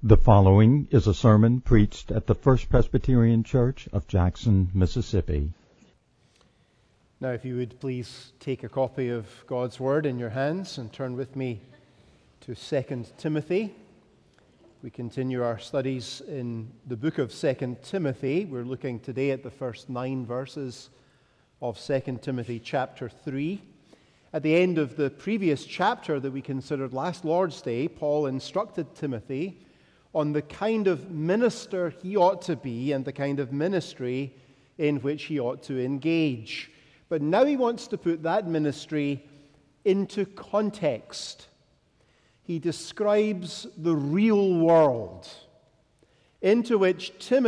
The following is a sermon preached at the First Presbyterian Church of Jackson, Mississippi. Now, if you would please take a copy of God's Word in your hands and turn with me to 2 Timothy. We continue our studies in the book of 2 Timothy. We're looking today at the first 9 verses of 2 Timothy chapter 3. At the end of the previous chapter that we considered last Lord's Day, Paul instructed Timothy on the kind of minister he ought to be and the kind of ministry in which he ought to engage. But now he wants to put that ministry into context. He describes the real world into which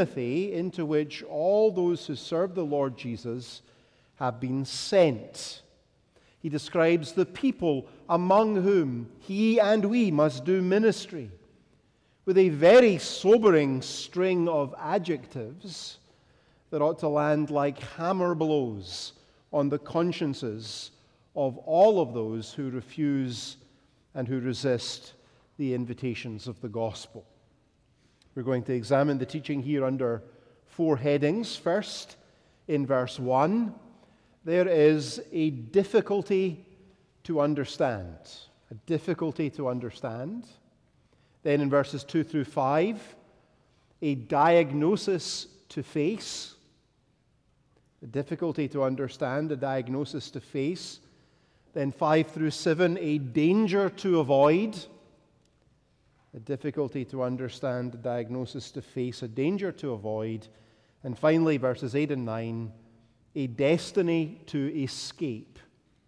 all those who serve the Lord Jesus have been sent. He describes the people among whom he and we must do ministry, with a very sobering string of adjectives that ought to land like hammer blows on the consciences of all of those who refuse and who resist the invitations of the gospel. We're going to examine the teaching here under 4 headings. First, in verse 1, there is a difficulty to understand. A difficulty to understand. Then in verses 2 through 5, a diagnosis to face. A difficulty to understand, a diagnosis to face. Then 5 through 7, a danger to avoid. A difficulty to understand, a diagnosis to face, a danger to avoid. And finally, verses 8 and 9, a destiny to escape.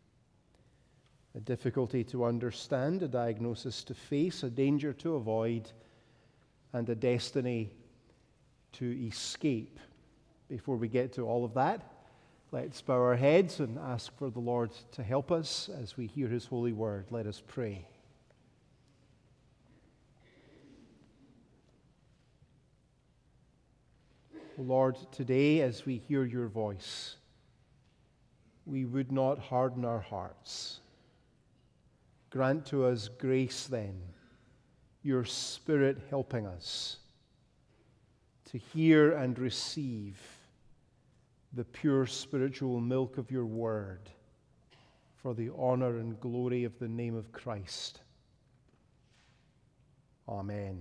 A difficulty to understand, a diagnosis to face, a danger to avoid, and a destiny to escape. Before we get to all of that, let's bow our heads and ask for the Lord to help us as we hear His holy word. Let us pray. Lord, today as we hear your voice, we would not harden our hearts. Grant to us grace then, your Spirit helping us to hear and receive the pure spiritual milk of your word for the honor and glory of the name of Christ. Amen.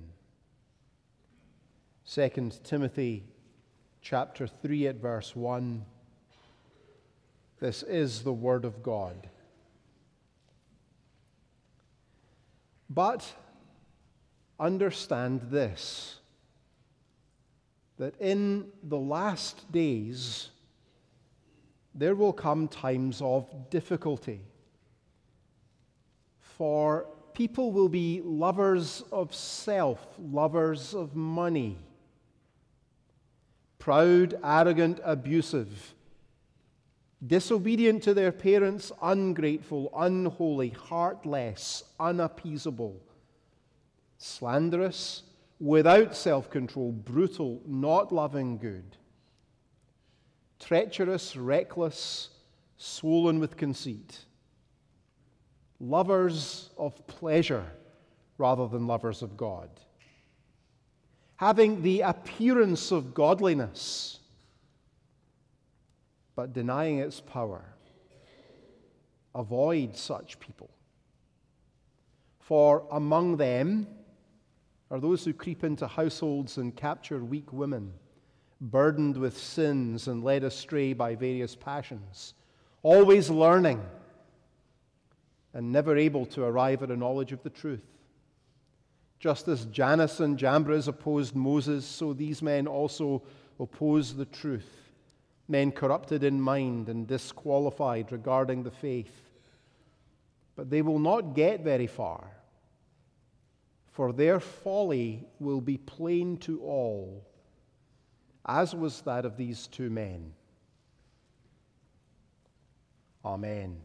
2 Timothy chapter 3 at verse 1. This is the word of God. But understand this, that in the last days there will come times of difficulty. For people will be lovers of self, lovers of money, proud, arrogant, abusive, disobedient to their parents, ungrateful, unholy, heartless, unappeasable, slanderous, without self-control, brutal, not loving good, treacherous, reckless, swollen with conceit, lovers of pleasure rather than lovers of God, having the appearance of godliness, but denying its power. Avoid such people. For among them are those who creep into households and capture weak women, burdened with sins and led astray by various passions, always learning and never able to arrive at a knowledge of the truth. Just as Jannes and Jambres opposed Moses, so these men also oppose the truth. Men corrupted in mind and disqualified regarding the faith. But they will not get very far, for their folly will be plain to all, as was that of these 2 men. Amen.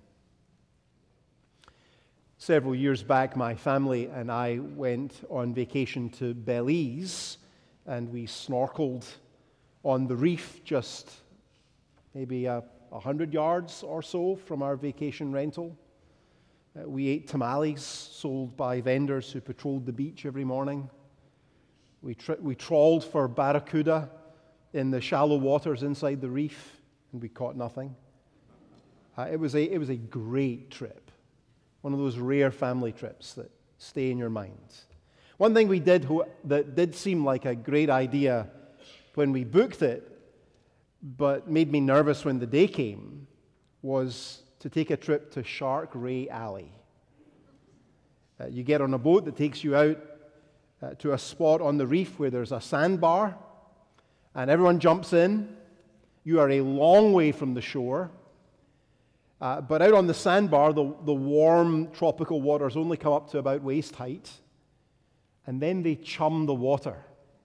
Several years back, my family and I went on vacation to Belize, and we snorkeled on the reef just maybe 100 yards or so from our vacation rental. We ate tamales sold by vendors who patrolled the beach every morning. We trawled for barracuda in the shallow waters inside the reef, and we caught nothing. It was a great trip, one of those rare family trips that stay in your mind. One thing we did that did seem like a great idea when we booked it, but made me nervous when the day came, was to take a trip to Shark Ray Alley. You get on a boat that takes you out to a spot on the reef where there's a sandbar, and everyone jumps in. You are a long way from the shore, but out on the sandbar, the warm tropical waters only come up to about waist height, and then they chum the water.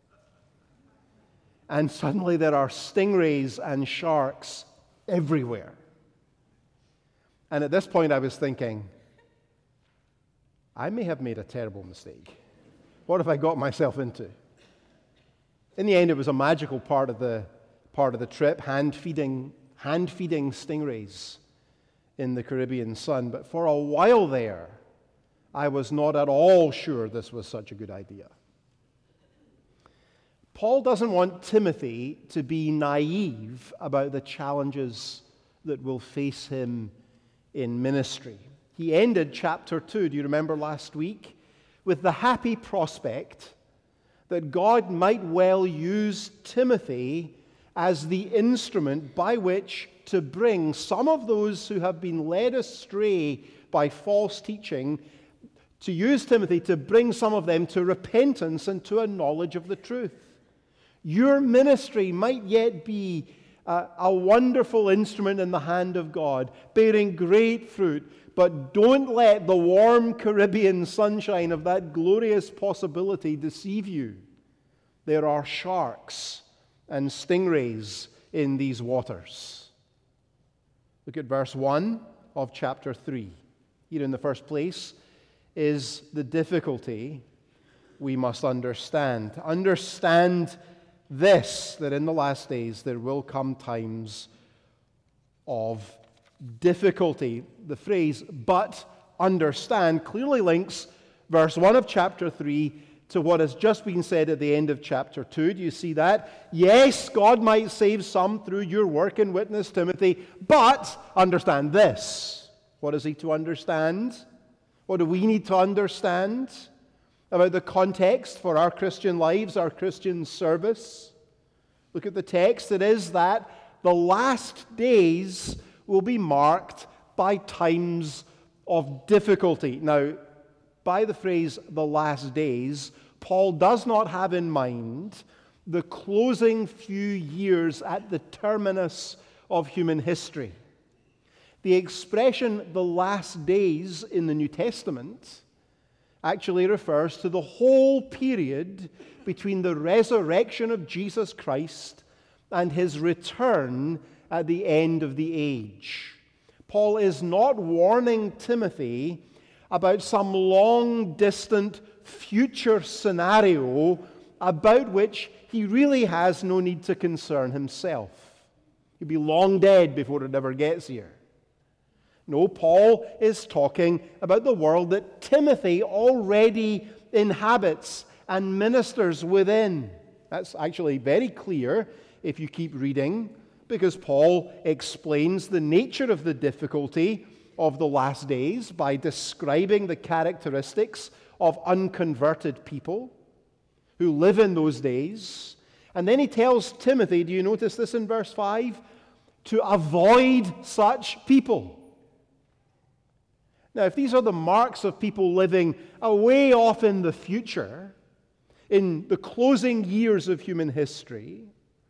And suddenly there are stingrays and sharks everywhere. And at this point I was thinking, I may have made a terrible mistake. What have I got myself into? In the end, it was a magical part of the trip, hand feeding stingrays in the Caribbean sun. But for a while there, I was not at all sure this was such a good idea. Paul doesn't want Timothy to be naive about the challenges that will face him in ministry. He ended chapter 2, do you remember last week, with the happy prospect that God might well use Timothy as the instrument by which to bring some of those who have been led astray by false teaching, to use Timothy to bring some of them to repentance and to a knowledge of the truth. Your ministry might yet be a wonderful instrument in the hand of God, bearing great fruit, but don't let the warm Caribbean sunshine of that glorious possibility deceive you. There are sharks and stingrays in these waters. Look at verse 1 of chapter 3. Here in the first place is the difficulty we must understand. Understand this, that in the last days there will come times of difficulty. The phrase, but understand, clearly links verse 1 of chapter 3 to what has just been said at the end of chapter 2. Do you see that? Yes, God might save some through your work and witness, Timothy, but understand this. What is he to understand? What do we need to understand about the context for our Christian lives, our Christian service? Look at the text. It is that the last days will be marked by times of difficulty. Now, by the phrase the last days, Paul does not have in mind the closing few years at the terminus of human history. The expression the last days in the New Testament actually refers to the whole period between the resurrection of Jesus Christ and his return at the end of the age. Paul is not warning Timothy about some long-distant future scenario about which he really has no need to concern himself. He'll be long dead before it ever gets here. No, Paul is talking about the world that Timothy already inhabits and ministers within. That's actually very clear if you keep reading, because Paul explains the nature of the difficulty of the last days by describing the characteristics of unconverted people who live in those days. And then he tells Timothy, do you notice this in verse 5? To avoid such people. Now, if these are the marks of people living away off in the future, in the closing years of human history,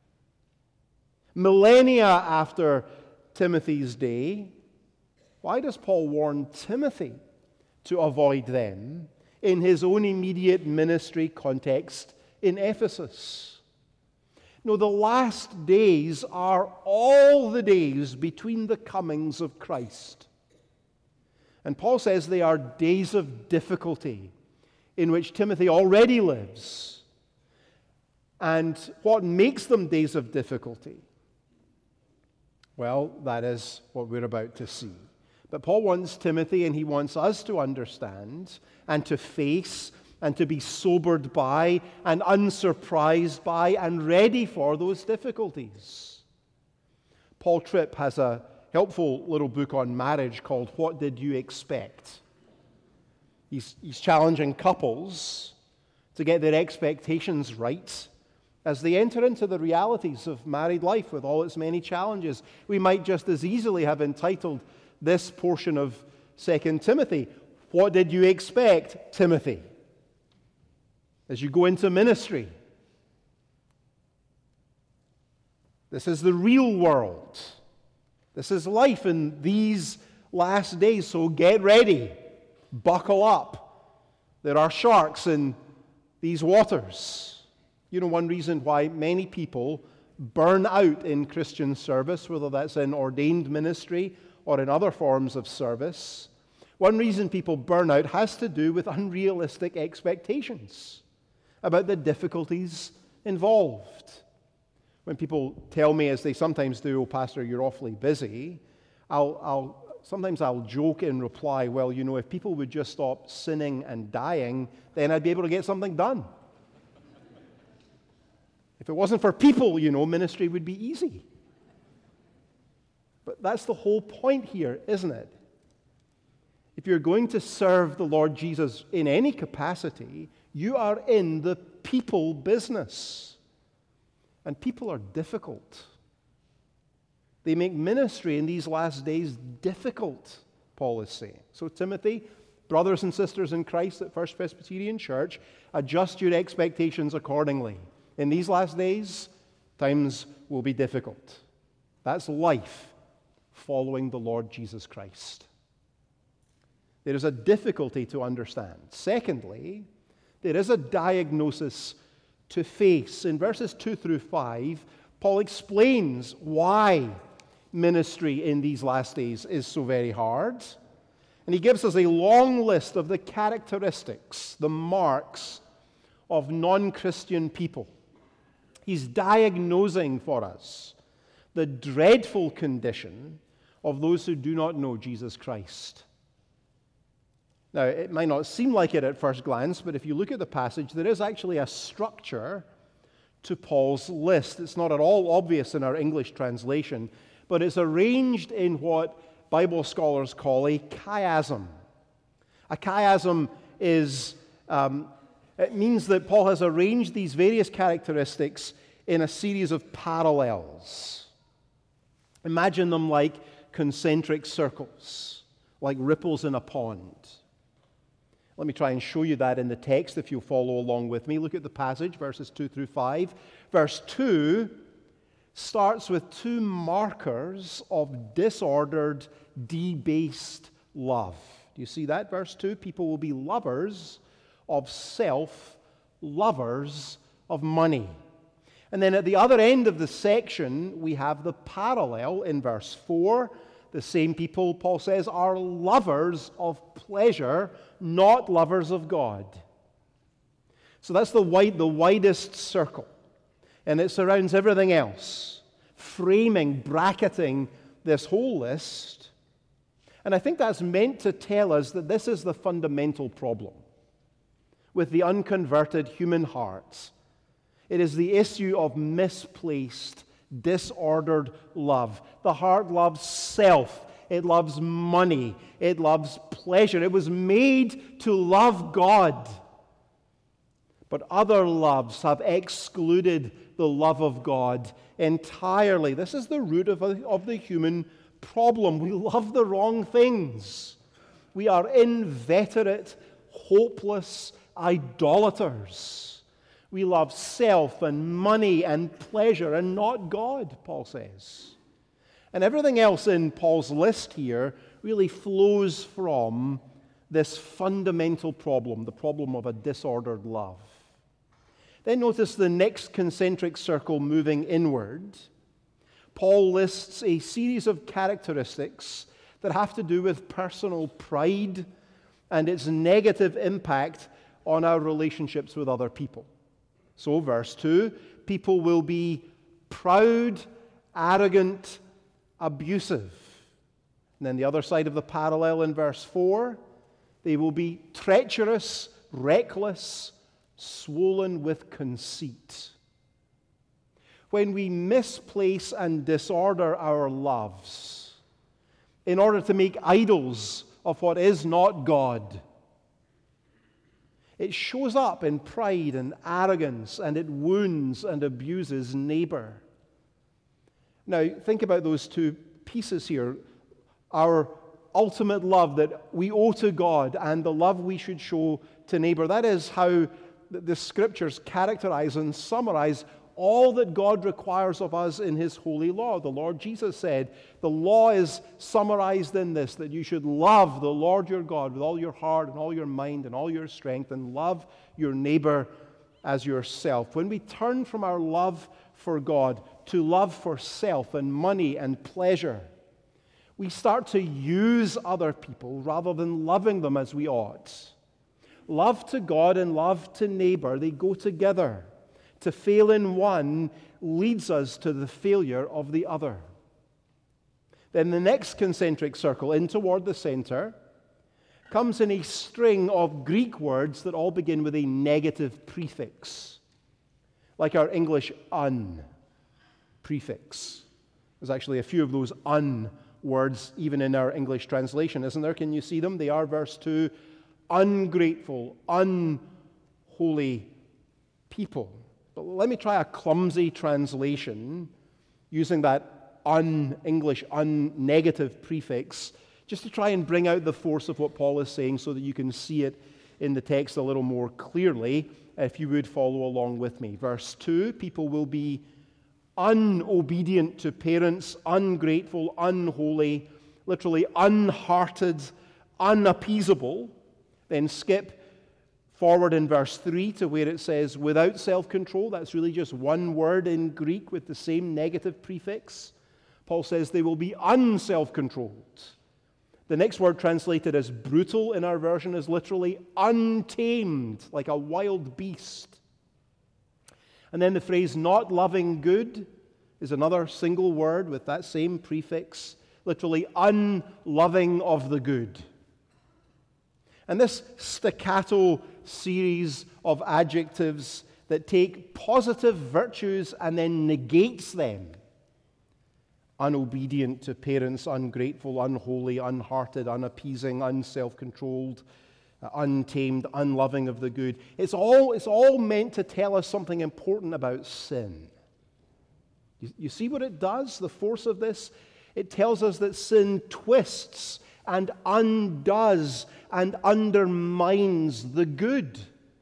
millennia after Timothy's day, why does Paul warn Timothy to avoid them in his own immediate ministry context in Ephesus? No, the last days are all the days between the comings of Christ. And Paul says they are days of difficulty in which Timothy already lives. And what makes them days of difficulty? Well, that is what we're about to see. But Paul wants Timothy and he wants us to understand and to face and to be sobered by and unsurprised by and ready for those difficulties. Paul Tripp has a helpful little book on marriage called What Did You Expect? He's challenging couples to get their expectations right as they enter into the realities of married life with all its many challenges. We might just as easily have entitled this portion of 2 Timothy, What Did You Expect, Timothy? As you go into ministry. This is the real world. This is life in these last days, so get ready. Buckle up. There are sharks in these waters. You know, one reason why many people burn out in Christian service, whether that's in ordained ministry or in other forms of service, one reason people burn out has to do with unrealistic expectations about the difficulties involved. When people tell me, as they sometimes do, "Oh, Pastor, you're awfully busy," sometimes I'll joke in reply, "Well, you know, if people would just stop sinning and dying, then I'd be able to get something done. If it wasn't for people, you know, ministry would be easy." But that's the whole point here, isn't it? If you're going to serve the Lord Jesus in any capacity, you are in the people business. And people are difficult. They make ministry in these last days difficult, Paul is saying. So Timothy, brothers and sisters in Christ at First Presbyterian Church, adjust your expectations accordingly. In these last days, times will be difficult. That's life following the Lord Jesus Christ. There is a difficulty to understand. Secondly, there is a diagnosis to face. In verses 2 through 5, Paul explains why ministry in these last days is so very hard. And he gives us a long list of the characteristics, the marks of non-Christian people. He's diagnosing for us the dreadful condition of those who do not know Jesus Christ. Now, it might not seem like it at first glance, but if you look at the passage, there is actually a structure to Paul's list. It's not at all obvious in our English translation, but it's arranged in what Bible scholars call a chiasm. A chiasm it means that Paul has arranged these various characteristics in a series of parallels. Imagine them like concentric circles, like ripples in a pond. Let me try and show you that in the text if you'll follow along with me. Look at the passage, verses 2 through 5. Verse 2 starts with two markers of disordered, debased love. Do you see that? Verse 2, people will be lovers of self, lovers of money. And then at the other end of the section, we have the parallel in verse 4. The same people, Paul says, are lovers of pleasure, not lovers of God. So that's the widest circle. And it surrounds everything else, framing, bracketing this whole list. And I think that's meant to tell us that this is the fundamental problem with the unconverted human heart. It is the issue of misplaced, disordered love. The heart loves self. It loves money. It loves pleasure. It was made to love God. But other loves have excluded the love of God entirely. This is the root of the human problem. We love the wrong things. We are inveterate, hopeless idolaters. We love self and money and pleasure and not God, Paul says. And everything else in Paul's list here really flows from this fundamental problem, the problem of a disordered love. Then notice the next concentric circle moving inward. Paul lists a series of characteristics that have to do with personal pride and its negative impact on our relationships with other people. So, verse 2, people will be proud, arrogant, abusive. And then the other side of the parallel in verse 4, they will be treacherous, reckless, swollen with conceit. When we misplace and disorder our loves in order to make idols of what is not God, it shows up in pride and arrogance, and it wounds and abuses neighbor. Now, think about those two pieces here. Our ultimate love that we owe to God and the love we should show to neighbor. That is how the Scriptures characterize and summarize all that God requires of us in His holy law. The Lord Jesus said, the law is summarized in this, that you should love the Lord your God with all your heart and all your mind and all your strength, and love your neighbor as yourself. When we turn from our love for God to love for self and money and pleasure, we start to use other people rather than loving them as we ought. Love to God and love to neighbor, they go together. To fail in one leads us to the failure of the other. Then the next concentric circle, in toward the center, comes in a string of Greek words that all begin with a negative prefix, like our English un prefix. There's actually a few of those un words even in our English translation, isn't there? Can you see them? They are, verse 2, ungrateful, unholy people. But let me try a clumsy translation using that un-English, un-negative prefix, just to try and bring out the force of what Paul is saying so that you can see it in the text a little more clearly, if you would follow along with me. Verse 2, people will be unobedient to parents, ungrateful, unholy, literally unhearted, unappeasable. Then skip forward in verse 3 to where it says, without self-control. That's really just one word in Greek with the same negative prefix. Paul says they will be unself-controlled. The next word translated as brutal in our version is literally untamed, like a wild beast. And then the phrase not loving good is another single word with that same prefix, literally unloving of the good. And this staccato series of adjectives that take positive virtues and then negates them. Unobedient to parents, ungrateful, unholy, unhearted, unappeasing, unself-controlled, untamed, unloving of the good. It's all meant to tell us something important about sin. You see what it does, the force of this? It tells us that sin twists and undoes and undermines the good.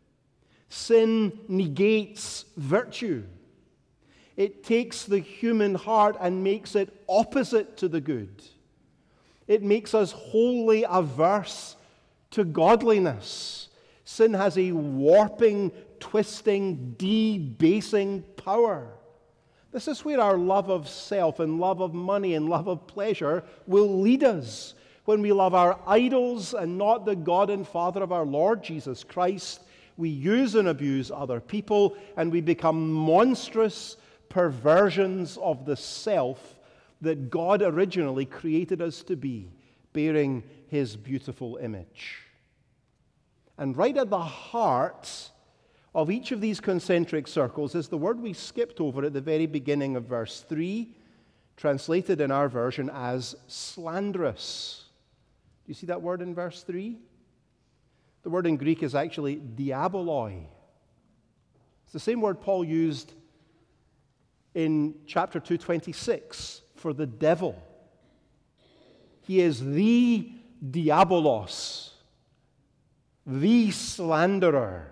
Sin negates virtue. It takes the human heart and makes it opposite to the good. It makes us wholly averse to godliness. Sin has a warping, twisting, debasing power. This is where our love of self and love of money and love of pleasure will lead us. When we love our idols and not the God and Father of our Lord Jesus Christ, we use and abuse other people, and we become monstrous perversions of the self that God originally created us to be, bearing His beautiful image. And right at the heart of each of these concentric circles is the word we skipped over at the very beginning of verse 3, translated in our version as slanderous. Do you see that word in verse 3? The word in Greek is actually diaboloi. It's the same word Paul used in chapter 2:26 for the devil. He is the diabolos, the slanderer.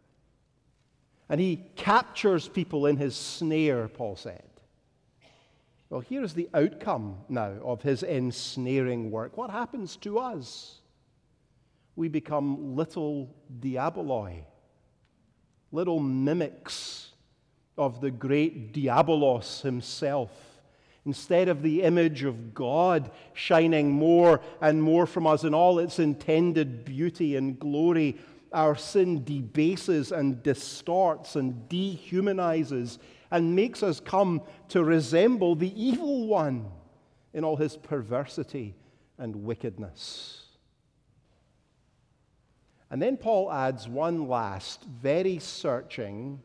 And he captures people in his snare, Paul said. Well, here is the outcome now of his ensnaring work. What happens to us? We become little diaboloi, little mimics of the great diabolos himself. Instead of the image of God shining more and more from us in all its intended beauty and glory, our sin debases and distorts and dehumanizes and makes us come to resemble the evil one in all his perversity and wickedness. And then Paul adds one last, very searching,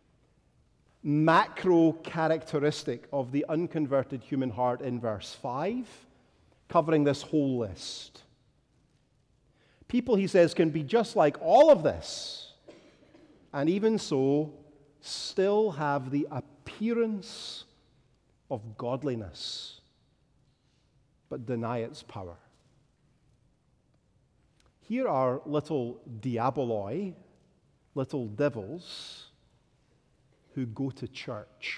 macro characteristic of the unconverted human heart in verse 5, covering this whole list. People, he says, can be just like all of this, and even so, still have the appearance of godliness, but deny its power. Here are little diaboloi, little devils, who go to church.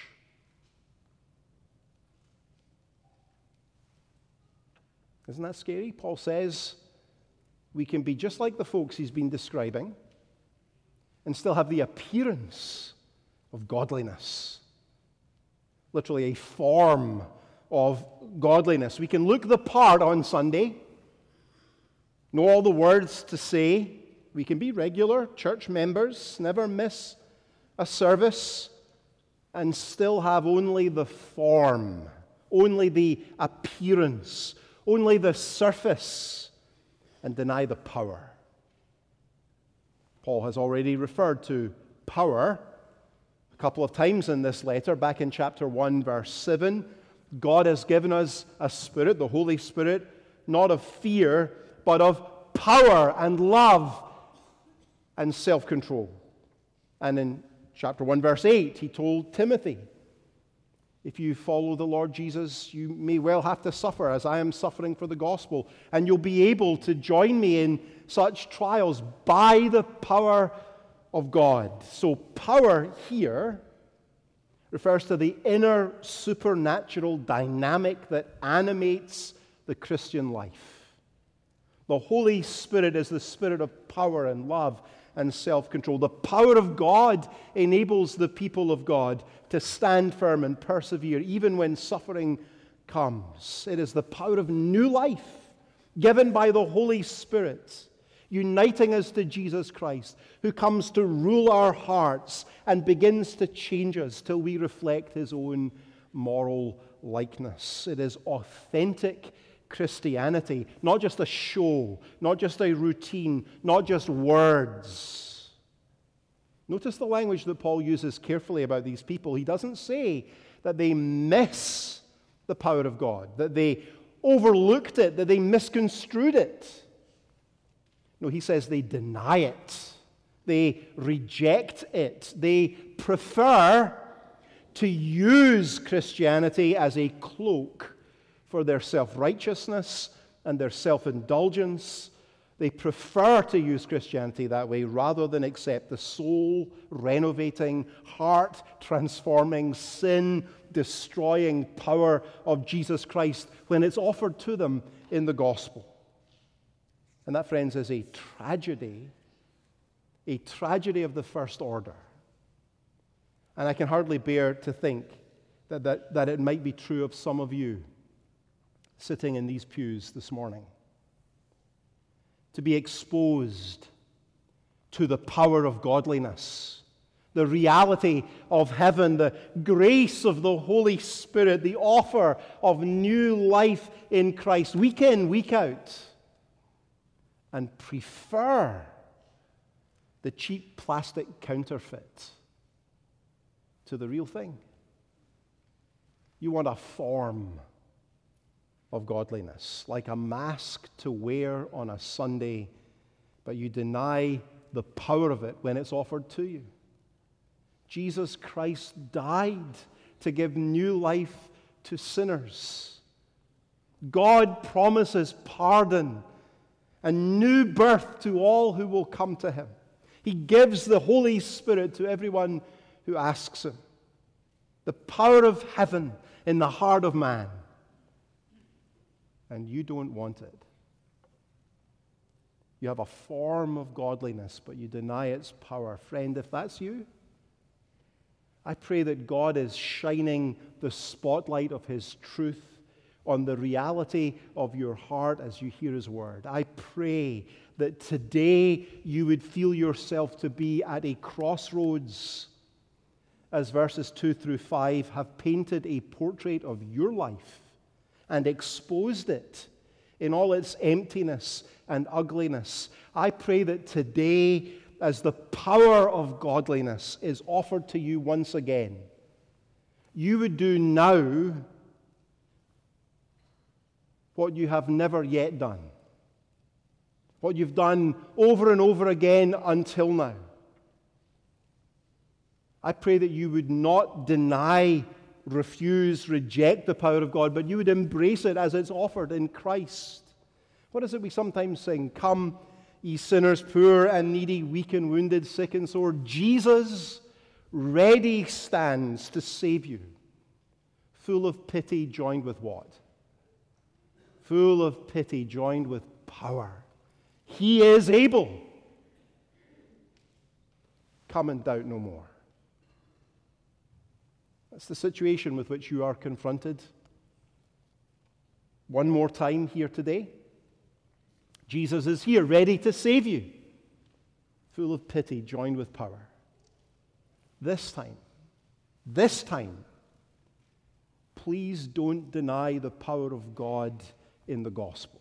Isn't that scary? Paul says we can be just like the folks he's been describing and still have the appearance of godliness. Literally a form of godliness. We can look the part on Sunday, know all the words to say. We can be regular church members, never miss a service, and still have only the form, only the appearance, only the surface, and deny the power. Paul has already referred to power a couple of times in this letter. Back in chapter 1, verse 7, God has given us a spirit, the Holy Spirit, not of fear, but of power and love and self-control. And in chapter 1, verse 8, he told Timothy, if you follow the Lord Jesus, you may well have to suffer as I am suffering for the gospel, and you'll be able to join me in such trials by the power of God. So power here refers to the inner supernatural dynamic that animates the Christian life. The Holy Spirit is the spirit of power and love and self-control. The power of God enables the people of God to stand firm and persevere even when suffering comes. It is the power of new life given by the Holy Spirit, uniting us to Jesus Christ, who comes to rule our hearts and begins to change us till we reflect his own moral likeness. It is authentic Christianity, not just a show, not just a routine, not just words. Notice the language that Paul uses carefully about these people. He doesn't say that they miss the power of God, that they overlooked it, that they misconstrued it. No, he says they deny it. They reject it. They prefer to use Christianity as a cloak for their self-righteousness and their self-indulgence. They prefer to use Christianity that way rather than accept the soul-renovating, heart-transforming, sin-destroying power of Jesus Christ when it's offered to them in the gospel. And that, friends, is a tragedy of the first order. And I can hardly bear to think that it might be true of some of you sitting in these pews this morning. To be exposed to the power of godliness, the reality of heaven, the grace of the Holy Spirit, the offer of new life in Christ, week in, week out, and prefer the cheap plastic counterfeit to the real thing. You want a form of godliness, like a mask to wear on a Sunday, but you deny the power of it when it's offered to you. Jesus Christ died to give new life to sinners. God promises pardon and new birth to all who will come to him. He gives the Holy Spirit to everyone who asks him. The power of heaven in the heart of man. And you don't want it. You have a form of godliness, but you deny its power. Friend, if that's you, I pray that God is shining the spotlight of his truth on the reality of your heart as you hear his word. I pray that today you would feel yourself to be at a crossroads, as verses 2 through 5 have painted a portrait of your life and exposed it in all its emptiness and ugliness. I pray that today, as the power of godliness is offered to you once again, you would do now what you have never yet done, what you've done over and over again until now. I pray that you would not deny, refuse, reject the power of God, but you would embrace it as it's offered in Christ. What is it we sometimes sing? Come, ye sinners, poor and needy, weak and wounded, sick and sore. Jesus ready stands to save you, full of pity joined with what? Full of pity joined with power. He is able. Come and doubt no more. That's the situation with which you are confronted. One more time here today. Jesus is here, ready to save you, full of pity, joined with power. This time, please don't deny the power of God in the gospel.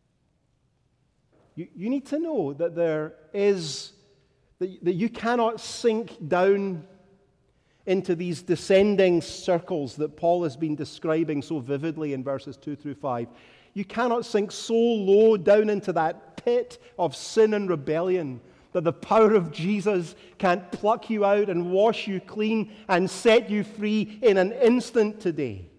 You need to know that that you cannot sink down into these descending circles that Paul has been describing so vividly in verses 2 through 5. You cannot sink so low down into that pit of sin and rebellion that the power of Jesus can't pluck you out and wash you clean and set you free in an instant today.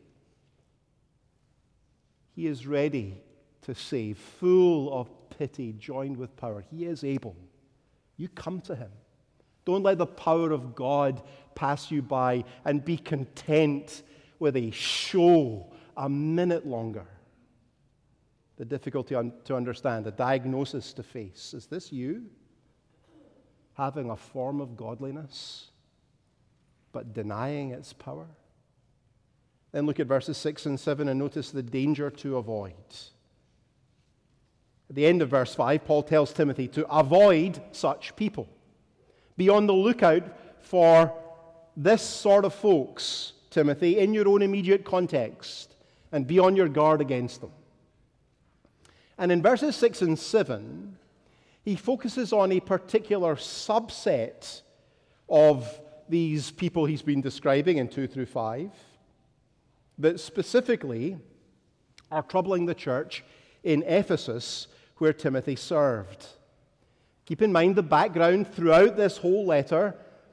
He is ready to save, full of pity, joined with power. He is able. You come to him. Don't let the power of God pass you by, and be content with a show a minute longer. The difficulty to understand, the diagnosis to face. Is this you? Having a form of godliness, but denying its power? Then look at verses 6 and 7 and notice the danger to avoid. At the end of verse 5, Paul tells Timothy to avoid such people. Be on the lookout for this sort of folks, Timothy, in your own immediate context, and be on your guard against them. And in verses 6 and 7, he focuses on a particular subset of these people he's been describing in 2 through 5 that specifically are troubling the church in Ephesus where Timothy served. Keep in mind the background throughout this whole letter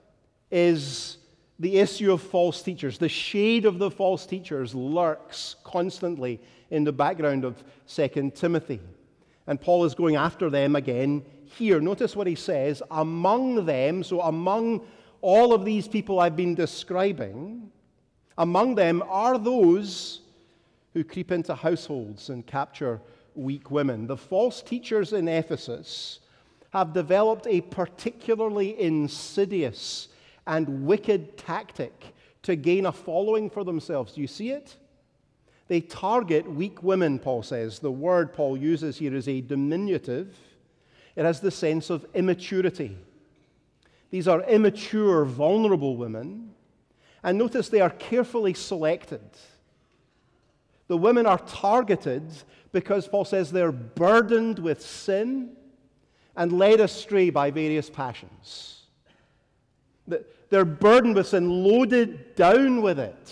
is the issue of false teachers. The shade of the false teachers lurks constantly in the background of 2 Timothy. And Paul is going after them again here. Notice what he says. Among them, so among all of these people I've been describing, among them are those who creep into households and capture weak women. The false teachers in Ephesus have developed a particularly insidious and wicked tactic to gain a following for themselves. Do you see it? They target weak women, Paul says. The word Paul uses here is a diminutive. It has the sense of immaturity. These are immature, vulnerable women. And notice they are carefully selected. The women are targeted because Paul says they're burdened with sin and led astray by various passions. They're burdened with sin, loaded down with it,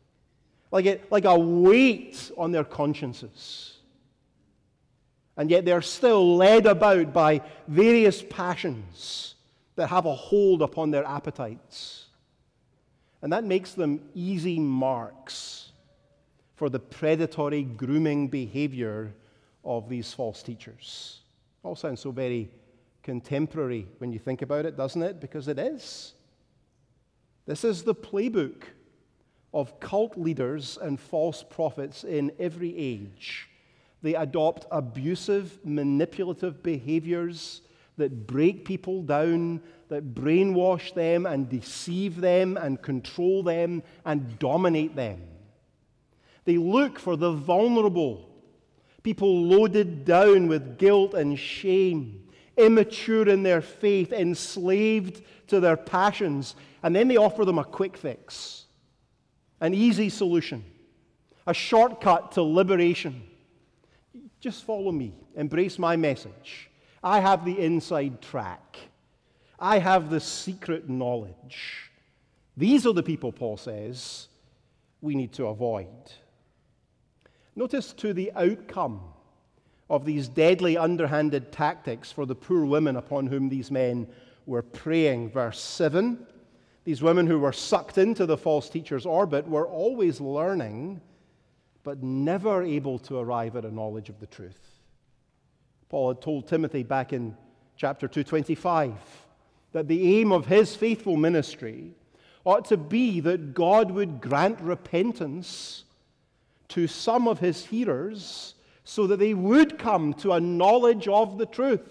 like a weight on their consciences. And yet they're still led about by various passions that have a hold upon their appetites. And that makes them easy marks for the predatory, grooming behavior of these false teachers. All sounds so very contemporary when you think about it, doesn't it? Because it is. This is the playbook of cult leaders and false prophets in every age. They adopt abusive, manipulative behaviors that break people down, that brainwash them and deceive them and control them and dominate them. They look for the vulnerable, people loaded down with guilt and shame, immature in their faith, enslaved to their passions, and then they offer them a quick fix, an easy solution, a shortcut to liberation. Just follow me. Embrace my message. I have the inside track. I have the secret knowledge. These are the people, Paul says, we need to avoid. Notice to the outcome of these deadly underhanded tactics for the poor women upon whom these men were preying. Verse 7, these women who were sucked into the false teacher's orbit were always learning, but never able to arrive at a knowledge of the truth. Paul had told Timothy back in chapter 2:25 that the aim of his faithful ministry ought to be that God would grant repentance to some of his hearers so that they would come to a knowledge of the truth.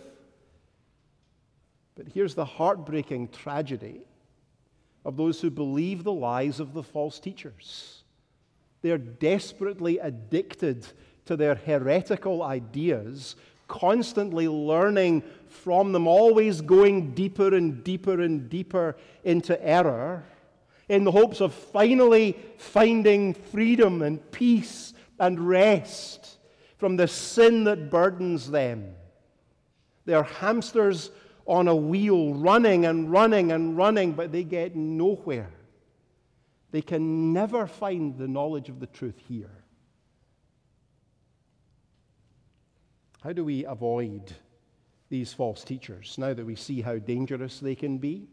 But here's the heartbreaking tragedy of those who believe the lies of the false teachers. They're desperately addicted to their heretical ideas, constantly learning from them, always going deeper and deeper and deeper into error, in the hopes of finally finding freedom and peace and rest from the sin that burdens them. They are hamsters on a wheel, running and running and running, but they get nowhere. They can never find the knowledge of the truth here. How do we avoid these false teachers now that we see how dangerous they can be?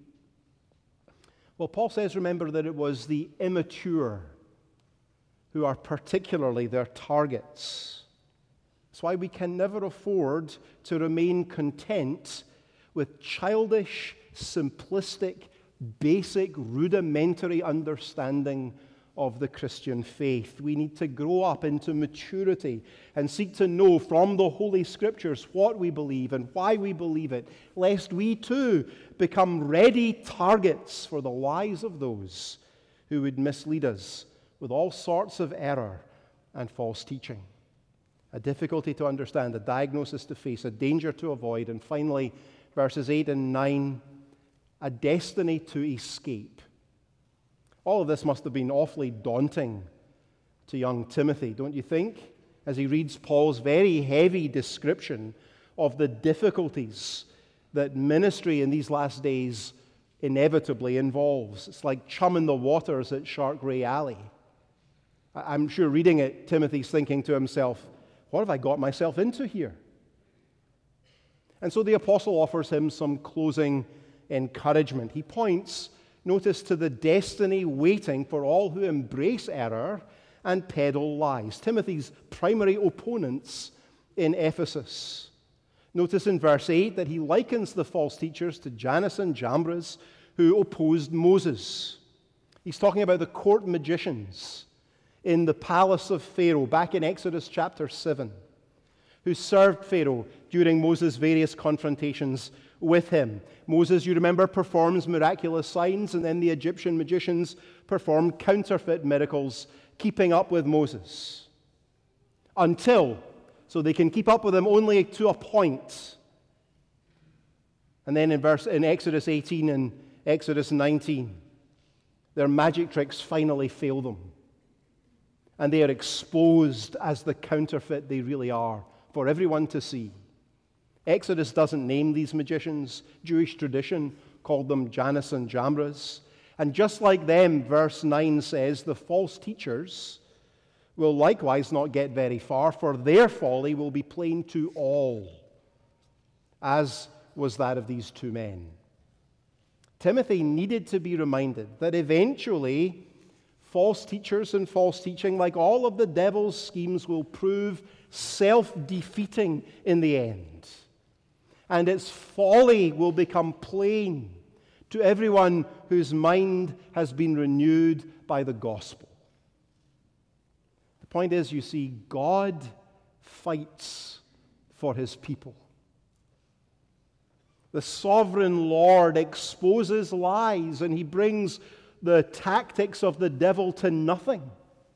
Well, Paul says, remember, that it was the immature who are particularly their targets. That's why we can never afford to remain content with childish, simplistic, basic, rudimentary understanding of the Christian faith. We need to grow up into maturity and seek to know from the Holy Scriptures what we believe and why we believe it, lest we too become ready targets for the lies of those who would mislead us with all sorts of error and false teaching. A difficulty to understand, a diagnosis to face, a danger to avoid, and finally, verses 8 and 9, a destiny to escape. All of this must have been awfully daunting to young Timothy, don't you think? As he reads Paul's very heavy description of the difficulties that ministry in these last days inevitably involves. It's like chumming the waters at Shark Ray Alley. I'm sure reading it, Timothy's thinking to himself, what have I got myself into here? And so the apostle offers him some closing encouragement. He points, notice, to the destiny waiting for all who embrace error and peddle lies. Timothy's primary opponents in Ephesus. Notice in verse 8 that he likens the false teachers to Jannes and Jambres who opposed Moses. He's talking about the court magicians in the palace of Pharaoh back in Exodus chapter 7, who served Pharaoh during Moses' various confrontations with him. Moses, you remember, performs miraculous signs, and then the Egyptian magicians perform counterfeit miracles, keeping up with Moses. So they can keep up with him only to a point. And then in Exodus 18 and Exodus 19, their magic tricks finally fail them. And they are exposed as the counterfeit they really are for everyone to see. Exodus doesn't name these magicians. Jewish tradition called them Jannes and Jambres. And just like them, verse 9 says, the false teachers will likewise not get very far, for their folly will be plain to all, as was that of these two men. Timothy needed to be reminded that eventually false teachers and false teaching, like all of the devil's schemes, will prove self-defeating in the end. And its folly will become plain to everyone whose mind has been renewed by the gospel. The point is, you see, God fights for his people. The sovereign Lord exposes lies, and he brings the tactics of the devil to nothing.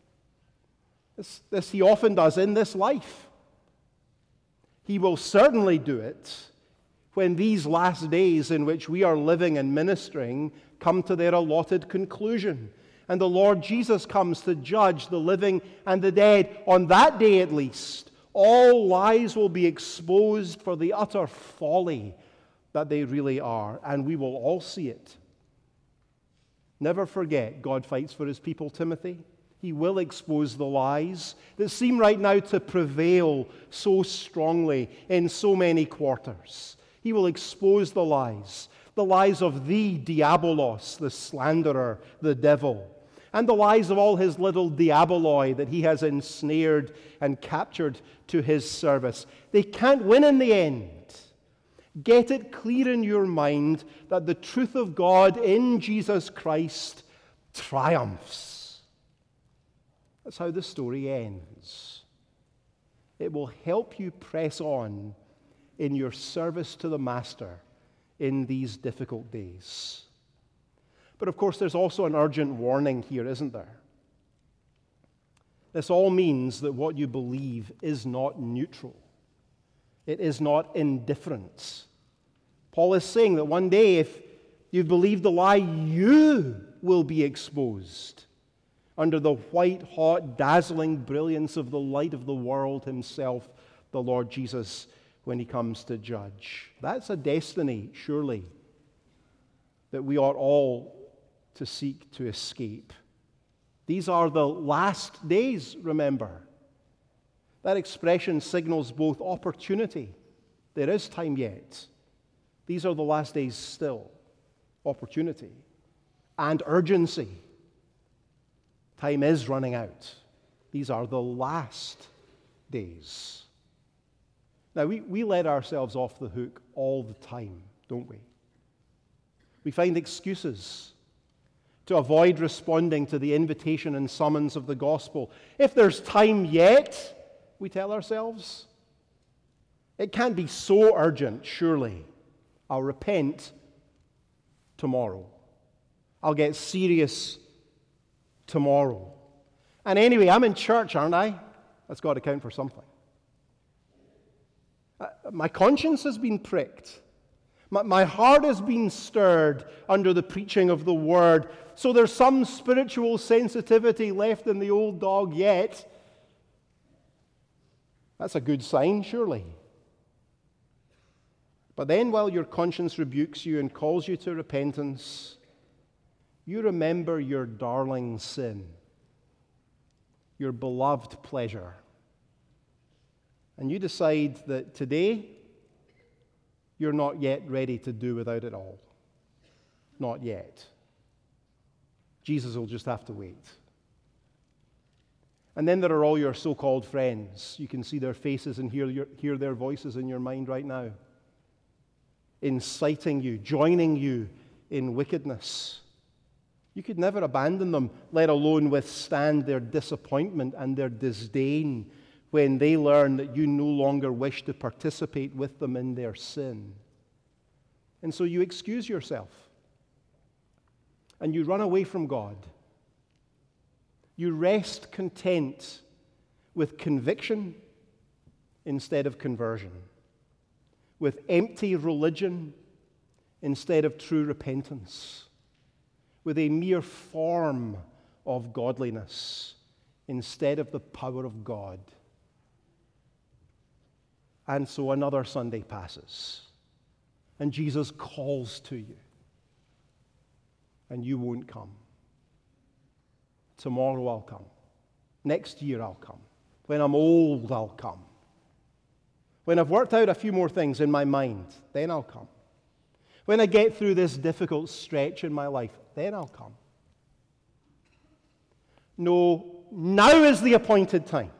This he often does in this life. He will certainly do it when these last days in which we are living and ministering come to their allotted conclusion, and the Lord Jesus comes to judge the living and the dead. On that day, at least, All lies will be exposed for the utter folly that they really are, and we will all see it. Never forget, God fights for his people, Timothy. He will expose the lies that seem right now to prevail so strongly in so many quarters. He will expose the lies of the diabolos, the slanderer, the devil, and the lies of all his little diaboloi that he has ensnared and captured to his service. They can't win in the end. Get it clear in your mind that the truth of God in Jesus Christ triumphs. That's how the story ends. It will help you press on in your service to the Master in these difficult days. But of course, there's also an urgent warning here, isn't there? This all means that what you believe is not neutral. It is not indifferent. Paul is saying that one day, if you believe the lie, you will be exposed under the white-hot, dazzling brilliance of the light of the world himself, the Lord Jesus, when he comes to judge. That's a destiny, surely, that we ought all to seek to escape. These are the last days, remember. That expression signals both opportunity. There is time yet. These are the last days still. Opportunity. And urgency. Time is running out. These are the last days. Now, we let ourselves off the hook all the time, don't we? We find excuses to avoid responding to the invitation and summons of the gospel. If there's time yet, we tell ourselves, it can't be so urgent, surely. I'll repent tomorrow. I'll get serious tomorrow. And anyway, I'm in church, aren't I? That's got to count for something. My conscience has been pricked. My heart has been stirred under the preaching of the Word. So there's some spiritual sensitivity left in the old dog yet. That's a good sign, surely. But then while your conscience rebukes you and calls you to repentance, you remember your darling sin, your beloved pleasure. And you decide that today, you're not yet ready to do without it all. Not yet. Jesus will just have to wait. And then there are all your so-called friends. You can see their faces and hear their voices in your mind right now, inciting you, joining you in wickedness. You could never abandon them, let alone withstand their disappointment and their disdain when they learn that you no longer wish to participate with them in their sin. And so you excuse yourself. And you run away from God. You rest content with conviction instead of conversion, with empty religion instead of true repentance, with a mere form of godliness instead of the power of God. And so another Sunday passes, and Jesus calls to you, and you won't come. Tomorrow I'll come. Next year I'll come. When I'm old, I'll come. When I've worked out a few more things in my mind, then I'll come. When I get through this difficult stretch in my life, then I'll come. No, now is the appointed time.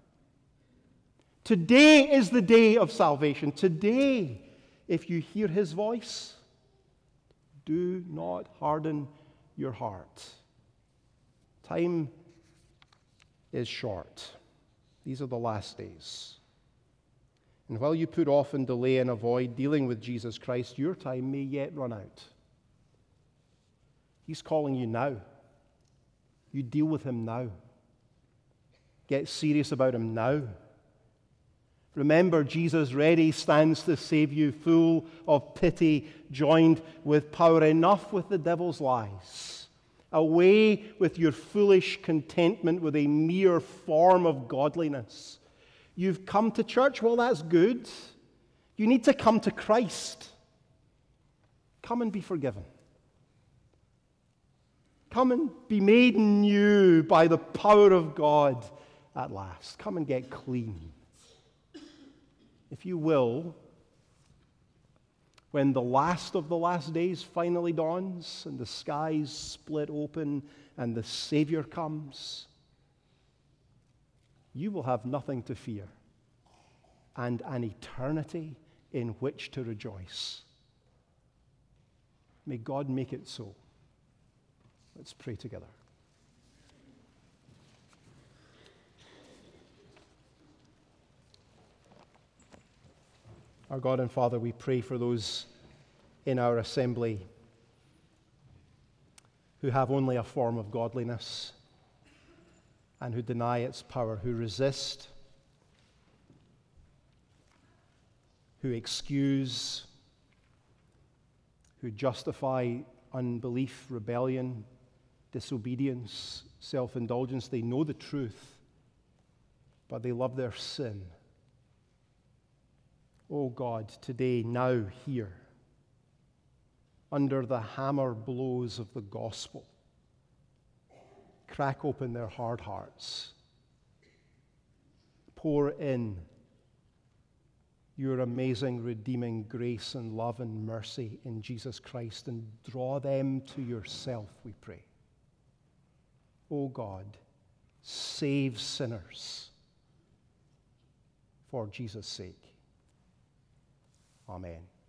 Today is the day of salvation. Today, if you hear his voice, do not harden your heart. Time is short. These are the last days. And while you put off and delay and avoid dealing with Jesus Christ, your time may yet run out. He's calling you now. You deal with him now. Get serious about him now. Remember, Jesus ready stands to save you, full of pity, joined with power. Enough with the devil's lies. Away with your foolish contentment with a mere form of godliness. You've come to church, well, that's good. You need to come to Christ. Come and be forgiven. Come and be made new by the power of God at last. Come and get clean. If you will, when the last of the last days finally dawns and the skies split open and the Savior comes, you will have nothing to fear and an eternity in which to rejoice. May God make it so. Let's pray together. Our God and Father, we pray for those in our assembly who have only a form of godliness and who deny its power, who resist, who excuse, who justify unbelief, rebellion, disobedience, self-indulgence. They know the truth, but they love their sin. Oh God, today, now, here, under the hammer blows of the gospel, crack open their hard hearts. Pour in your amazing redeeming grace and love and mercy in Jesus Christ and draw them to yourself, we pray. Oh God, save sinners for Jesus' sake. Amen.